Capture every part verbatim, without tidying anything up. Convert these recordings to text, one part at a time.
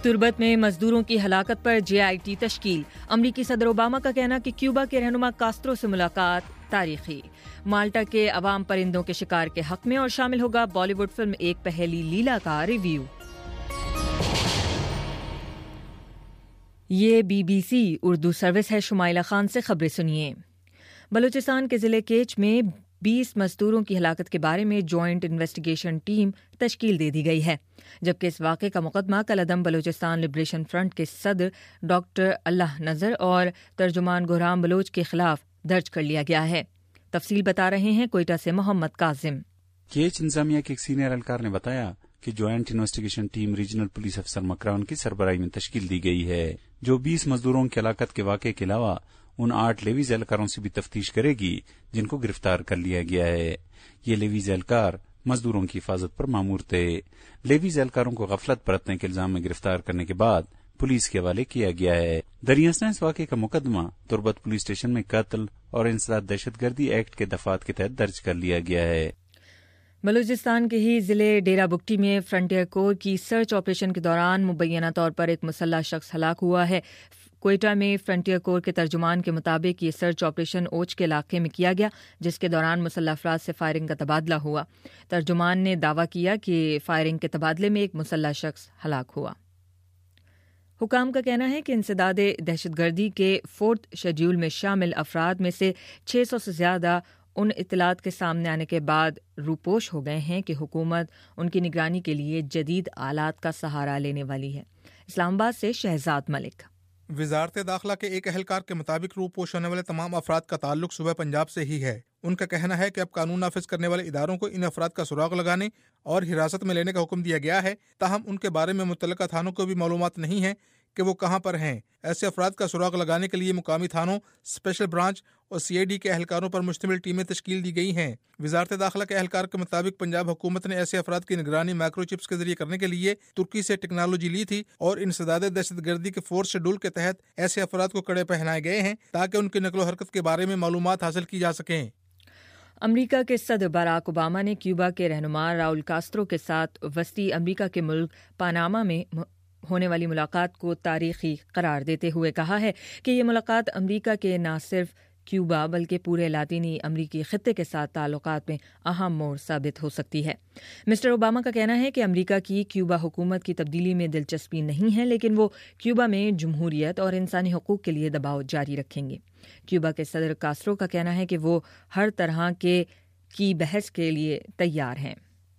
تربت میں مزدوروں کی ہلاکت پر جے آئی ٹی تشکیل. امریکی صدر اوباما کا کہنا کہ کیوبا کے رہنما کاسترو سے ملاقات تاریخی. مالٹا کے عوام پرندوں کے شکار کے حق میں، اور شامل ہوگا بالی ووڈ فلم ایک پہیلی لیلا کا ریویو. یہ B B C Urdu service ہے. شمائلہ خان سے خبریں سنیے. بلوچستان کے ضلع کیچ میں بیس مزدوروں کی ہلاکت کے بارے میں جوائنٹ انویسٹیگیشن ٹیم تشکیل دے دی گئی ہے، جبکہ اس واقعے کا مقدمہ کالعدم بلوچستان لبریشن فرنٹ کے صدر ڈاکٹر اللہ نذر اور ترجمان گورام بلوچ کے خلاف درج کر لیا گیا ہے. تفصیل بتا رہے ہیں کوئٹہ سے محمد کاظم. کیچ انتظامیہ کے ایک سینئر اہلکار نے بتایا کہ joint investigation team regional police افسر مکران کی سربراہی میں تشکیل دی گئی ہے، جو بیس مزدوروں کی ہلاکت کے واقعے کے علاوہ ان آٹھ لیویز اہلکاروں سے بھی تفتیش کرے گی جن کو گرفتار کر لیا گیا ہے. یہ لیویز اہلکار مزدوروں کی حفاظت پر مامور تھے. لیویز اہلکاروں کو غفلت برتنے کے الزام میں گرفتار کرنے کے بعد پولیس کے حوالے کیا گیا ہے. دریاسنا اس واقعے کا مقدمہ تربت پولیس اسٹیشن میں قتل اور انسداد دہشت گردی ایکٹ کے دفعات کے تحت درج کر لیا گیا ہے. بلوچستان کے ہی ضلع ڈیرہ بگٹی میں فرنٹیئر کور کی سرچ آپریشن کے دوران مبینہ طور پر ایک مسلح شخص ہلاک ہوا ہے. کوئٹہ میں فرنٹیئر کور کے ترجمان کے مطابق یہ سرچ آپریشن اوچ کے علاقے میں کیا گیا، جس کے دوران مسلح افراد سے فائرنگ کا تبادلہ ہوا. ترجمان نے دعویٰ کیا کہ فائرنگ کے تبادلے میں ایک مسلح شخص ہلاک ہوا. حکام کا کہنا ہے کہ انسداد دہشت گردی کے فورتھ شیڈول میں شامل افراد میں سے چھ سو سے زیادہ ان اطلاعات کے سامنے آنے کے بعد روپوش ہو گئے ہیں کہ حکومت ان کی نگرانی کے لیے جدید آلات کا سہارا لینے والی ہے. اسلام آباد سے شہزاد ملک. وزارت داخلہ کے ایک اہلکار کے مطابق روپوش ہونے والے تمام افراد کا تعلق صوبہ پنجاب سے ہی ہے. ان کا کہنا ہے کہ اب قانون نافذ کرنے والے اداروں کو ان افراد کا سراغ لگانے اور حراست میں لینے کا حکم دیا گیا ہے، تاہم ان کے بارے میں متعلقہ تھانوں کو بھی معلومات نہیں ہیں کہ وہ کہاں پر ہیں. ایسے افراد کا سراغ لگانے کے لیے مقامی تھانوں، اسپیشل برانچ اور سی آئی ڈی کے اہلکاروں پر مشتمل ٹیمیں تشکیل دی گئی ہیں. وزارت داخلہ کے اہلکار کے مطابق پنجاب حکومت نے ایسے افراد کی نگرانی مائکرو چپس کے ذریعے کرنے کے لیے ترکی سے ٹیکنالوجی لی تھی، اور انسداد دہشت گردی کے فورتھ شیڈول کے تحت ایسے افراد کو کڑے پہنائے گئے ہیں تاکہ ان کی نقل و حرکت کے بارے میں معلومات حاصل کی جا سکیں. امریکا کے صدر باراک اوباما نے کیوبا کے رہنما راؤل کاسترو کے ساتھ وسطی امریکا کے ملک پاناما میں ہونے والی ملاقات کو تاریخی قرار دیتے ہوئے کہا ہے کہ یہ ملاقات امریکا کے نہ صرف کیوبا بلکہ پورے لاطینی امریکی خطے کے ساتھ تعلقات میں اہم موڑ ثابت ہو سکتی ہے. مسٹر اوباما کا کہنا ہے کہ امریکا کی کیوبا حکومت کی تبدیلی میں دلچسپی نہیں ہے، لیکن وہ کیوبا میں جمہوریت اور انسانی حقوق کے لیے دباؤ جاری رکھیں گے. کیوبا کے صدر کاسترو کا کہنا ہے کہ وہ ہر طرح کے کی بحث کے لیے تیار ہیں.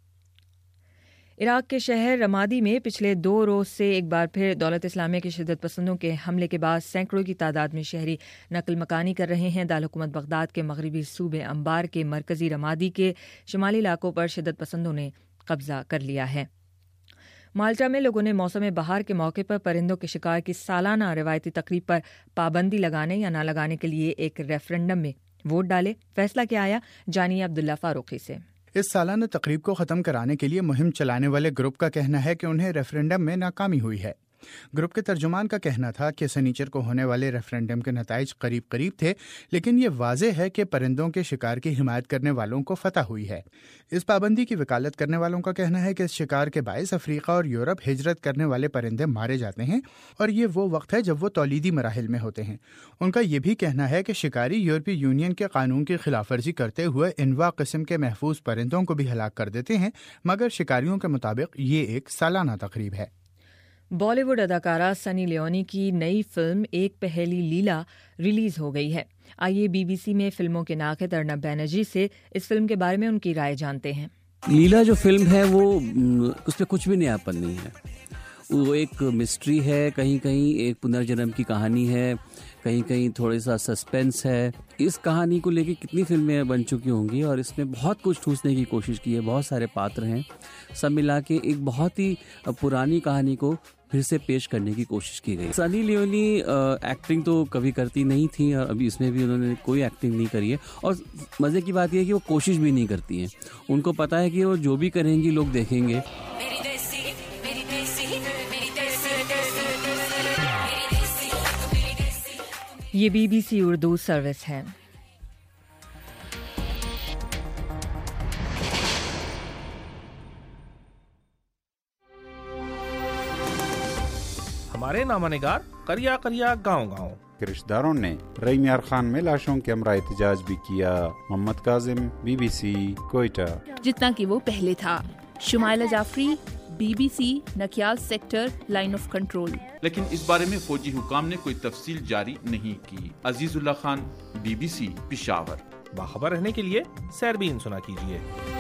عراق کے شہر رمادی میں پچھلے دو روز سے ایک بار پھر دولت اسلامیہ کے شدت پسندوں کے حملے کے بعد سینکڑوں کی تعداد میں شہری نقل مکانی کر رہے ہیں. دارالحکومت بغداد کے مغربی صوبے انبار کے مرکزی رمادی کے شمالی علاقوں پر شدت پسندوں نے قبضہ کر لیا ہے. مالٹا میں لوگوں نے موسم بہار کے موقع پر پرندوں کے شکار کی سالانہ روایتی تقریب پر پابندی لگانے یا نہ لگانے کے لیے ایک ریفرنڈم میں ووٹ ڈالے. فیصلہ کیا آیا؟ جانیے عبداللہ فاروقی سے. اس سالانہ تقریب کو ختم کرانے کے لیے مہم چلانے والے گروپ کا کہنا ہے کہ انہیں ریفرنڈم میں ناکامی ہوئی ہے. گروپ کے ترجمان کا کہنا تھا کہ سنیچر کو ہونے والے ریفرنڈم کے نتائج قریب قریب تھے، لیکن یہ واضح ہے کہ پرندوں کے شکار کی حمایت کرنے والوں کو فتح ہوئی ہے. اس پابندی کی وکالت کرنے والوں کا کہنا ہے کہ اس شکار کے باعث افریقہ اور یورپ ہجرت کرنے والے پرندے مارے جاتے ہیں، اور یہ وہ وقت ہے جب وہ تولیدی مراحل میں ہوتے ہیں. ان کا یہ بھی کہنا ہے کہ شکاری یورپی یونین کے قانون کی خلاف ورزی کرتے ہوئے انواع قسم کے محفوظ پرندوں کو بھی ہلاک کر دیتے ہیں، مگر شکاریوں کے مطابق یہ ایک سالانہ تقریب ہے. بالی ووڈ اداکارہ سنی لیونی کی نئی فلم ایک پہیلی لیلا ریلیز ہو گئی ہے. آئیے بی بی سی میں فلموں کے ناقد ارنب بینرجی سے اس فلم کے بارے میں ان کی رائے جانتے ہیں. لیلا جو فلم ہے وہ اس میں کچھ بھی نیاپن نہیں ہے. وہ ایک مسٹری ہے، کہیں کہیں ایک پنرجنم کی کہانی ہے، کہیں کہیں تھوڑا سا سسپینس ہے. اس کہانی کو لے کے کتنی فلمیں بن چکی ہوں گی، اور اس میں بہت کچھ ٹھوسنے کی کوشش کی ہے. بہت سارے پاتر ہیں، سب ملا کے ایک بہت ہی پرانی کہانی کو پھر سے پیش کرنے کی کوشش کی گئی. سنی لیونی ایکٹنگ تو کبھی کرتی نہیں تھی، اور ابھی اس میں بھی انہوں نے کوئی ایکٹنگ نہیں کری ہے. اور مزے کی بات یہ ہے کہ وہ کوشش بھی نہیں کرتی ہیں. ان کو پتہ ہے کہ وہ جو بھی کریں گی لوگ دیکھیں گے. یہ B B C Urdu service ہے. ہمارے نامہ نگار قریہ قریہ گاؤں گاؤں کے رشتہ داروں نے رحیم یار خان میں لاشوں کے ہمراہ احتجاج بھی کیا. Muhammad Kazim, B B C, Quetta. جتنا کہ وہ پہلے تھا. Shumaila Jafri, B B C, Nikyal sector, line of control. لیکن اس بارے میں فوجی حکام نے کوئی تفصیل جاری نہیں کی. Azizullah Khan, B B C, Peshawar. باخبر رہنے کے لیے سیربین سنا کیجیے.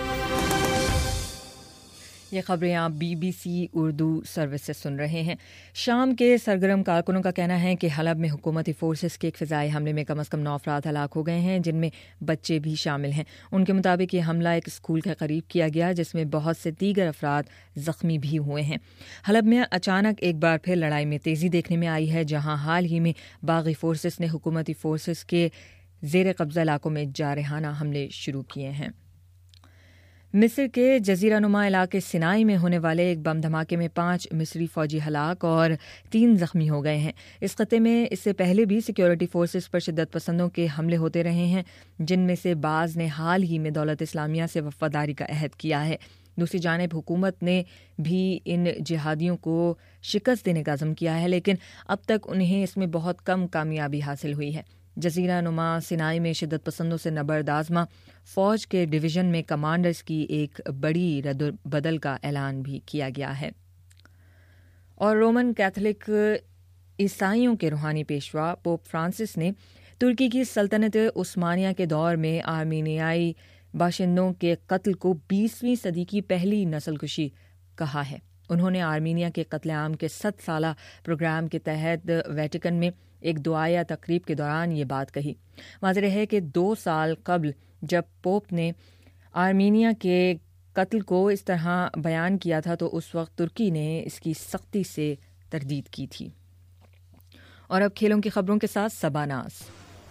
یہ خبریں آپ B B C Urdu service سے سن رہے ہیں. شام کے سرگرم کارکنوں کا کہنا ہے کہ حلب میں حکومتی فورسز کے ایک فضائی حملے میں کم از کم نو افراد ہلاک ہو گئے ہیں، جن میں بچے بھی شامل ہیں. ان کے مطابق یہ حملہ ایک اسکول کے قریب کیا گیا، جس میں بہت سے دیگر افراد زخمی بھی ہوئے ہیں. حلب میں اچانک ایک بار پھر لڑائی میں تیزی دیکھنے میں آئی ہے، جہاں حال ہی میں باغی فورسز نے حکومتی فورسز کے زیر قبضہ علاقوں میں جارحانہ حملے شروع کیے ہیں. مصر کے جزیرہ نما علاقے سینائی میں ہونے والے ایک بم دھماکے میں پانچ مصری فوجی ہلاک اور تین زخمی ہو گئے ہیں. اس خطے میں اس سے پہلے بھی سیکیورٹی فورسز پر شدت پسندوں کے حملے ہوتے رہے ہیں، جن میں سے بعض نے حال ہی میں دولت اسلامیہ سے وفاداری کا عہد کیا ہے. دوسری جانب حکومت نے بھی ان جہادیوں کو شکست دینے کا عزم کیا ہے، لیکن اب تک انہیں اس میں بہت کم کامیابی حاصل ہوئی ہے. جزیرہ نما سینائی میں شدت پسندوں سے نبرد آزما فوج کے ڈویژن میں کمانڈرز کی ایک بڑی رد و بدل کا اعلان بھی کیا گیا ہے. اور رومن کیتھولک عیسائیوں کے روحانی پیشوا پوپ فرانسس نے ترکی کی سلطنت عثمانیہ کے دور میں آرمینیائی باشندوں کے قتل کو بیسویں صدی کی پہلی نسل کشی کہا ہے. انہوں نے آرمینیا کے قتل عام کے ست سالہ پروگرام کے تحت ویٹیکن میں ایک دعائیہ تقریب کے دوران یہ بات کہی. واضح ہے کہ دو سال قبل جب پوپ نے آرمینیا کے قتل کو اس طرح بیان کیا تھا تو اس وقت ترکی نے اس کی سختی سے تردید کی تھی. اور اب کھیلوں کی خبروں کے ساتھ Saba Naz.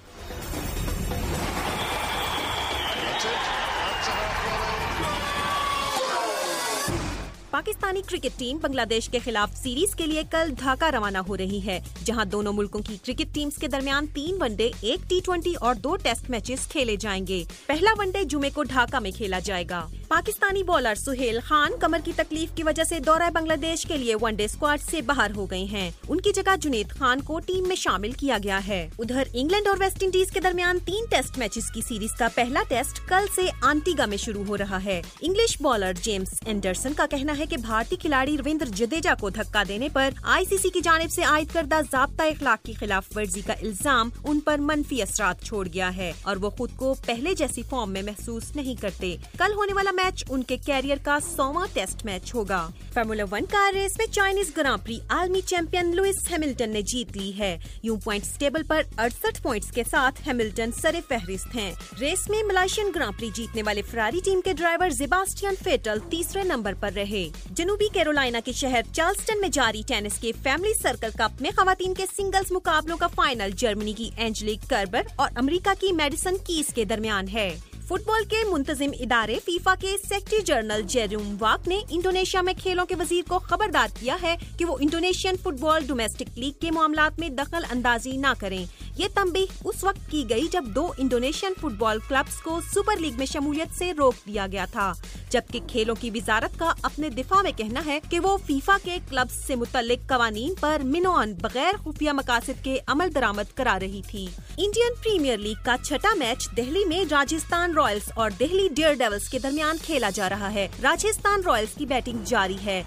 Pakistani cricket team Bangladesh کے خلاف سیریز کے لیے کل ڈھاکہ روانہ ہو رہی ہے، جہاں دونوں ملکوں کی کرکٹ ٹیمز کے درمیان تین ون ڈے، ایک ٹی ٹوینٹی اور دو ٹیسٹ میچز کھیلے جائیں گے. پہلا ون ڈے جمعے کو ڈھاکہ میں کھیلا جائے گا. پاکستانی بالر سہیل خان کمر کی تکلیف کی وجہ سے دورہ بنگلہ دیش کے لیے ون ڈے اسکواڈ سے باہر ہو گئے ہیں. ان کی جگہ جنید خان کو ٹیم میں شامل کیا گیا ہے. ادھر انگلینڈ اور ویسٹ انڈیز کے درمیان تین ٹیسٹ میچز کی سیریز کا پہلا ٹیسٹ کل سے آنٹیگا میں شروع ہو رہا ہے. انگلش بالر جیمز اینڈرسن کا کہنا ہے کہ بھارتی کھلاڑی رویندر جڈیجا کو دھکا دینے پر آئی سی سی کی جانب سے عائد کردہ ضابطہ اخلاق کی خلاف ورزی کا الزام ان پر منفی اثرات چھوڑ گیا ہے اور وہ خود کو پہلے جیسی فارم میں محسوس نہیں کرتے. کل ہونے والا میچ ان کے کیریئر کا سوواں ٹیسٹ میچ ہوگا. فارمولا ون کار ریس میں چائنیز گراں پری عالمی چیمپئن لوئس ہیملٹن نے جیت لی ہے. یوں پوائنٹس ٹیبل پر اڑسٹھ پوائنٹس کے ساتھ ہیملٹن سر فہرست ہیں. ریس میں ملائیشین گراں پری جیتنے والے فراری ٹیم کے ڈرائیور زیباسٹین فیٹل تیسرے نمبر پر رہے. جنوبی کیرولائنا کے شہر چارلسٹن میں جاری ٹینس کے فیملی سرکل کپ میں خواتین کے سنگلز مقابلوں کا فائنل جرمنی کی اینجلک کربر اور امریکہ کی میڈیسن کیس کے درمیان ہے. فٹ بال کے منتظم ادارے فیفا کے سیکریٹری جنرل جیروم واک نے انڈونیشیا میں کھیلوں کے وزیر کو خبردار کیا ہے کہ وہ Indonesian football domestic league کے معاملات میں دخل اندازی نہ کریں. یہ تنبیہ اس وقت کی گئی جب دو انڈونیشین فٹ بال کلبز کو سپر لیگ میں شمولیت سے روک دیا گیا تھا، جبکہ کھیلوں کی وزارت کا اپنے دفاع میں کہنا ہے کہ وہ فیفا کے کلبز سے متعلق قوانین پر منوعاً بغیر خفیہ مقاصد کے عمل درآمد کرا رہی تھی. انڈین پریمیئر لیگ کا چھٹا میچ دہلی میں راجستھان رائلز اور دہلی ڈیئر ڈیولز کے درمیان کھیلا جا رہا ہے. راجستھان رائلز کی بیٹنگ جاری ہے.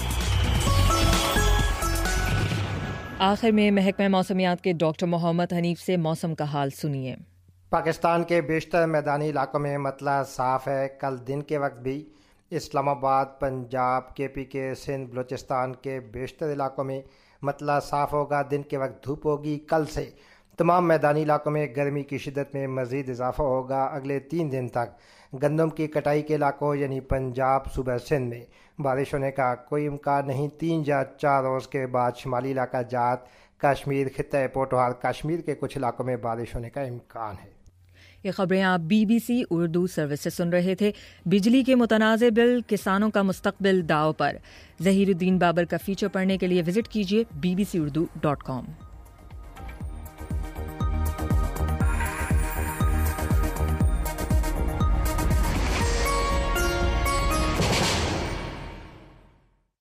آخر میں محکمہ موسمیات کے ڈاکٹر محمد حنیف سے موسم کا حال سنیے. پاکستان کے بیشتر میدانی علاقوں میں مطلع صاف ہے. کل دن کے وقت بھی اسلام آباد، پنجاب، کے پی کے، سندھ، بلوچستان کے بیشتر علاقوں میں مطلع صاف ہوگا. دن کے وقت دھوپ ہوگی. کل سے تمام میدانی علاقوں میں گرمی کی شدت میں مزید اضافہ ہوگا. اگلے تین دن تک گندم کی کٹائی کے علاقوں یعنی پنجاب، صوبہ سندھ میں بارش ہونے کا کوئی امکان نہیں. تین یا چار روز کے بعد شمالی علاقہ جات، کشمیر، خطہ پوٹوہار کشمیر کے کچھ علاقوں میں بارش ہونے کا امکان ہے. یہ خبریں آپ B B C Urdu service سے سن رہے تھے. بجلی کے متنازع بل، کسانوں کا مستقبل داؤ پر. ظہیر الدین بابر کا فیچر پڑھنے کے لیے وزٹ کیجیے B B C Urdu dot کام.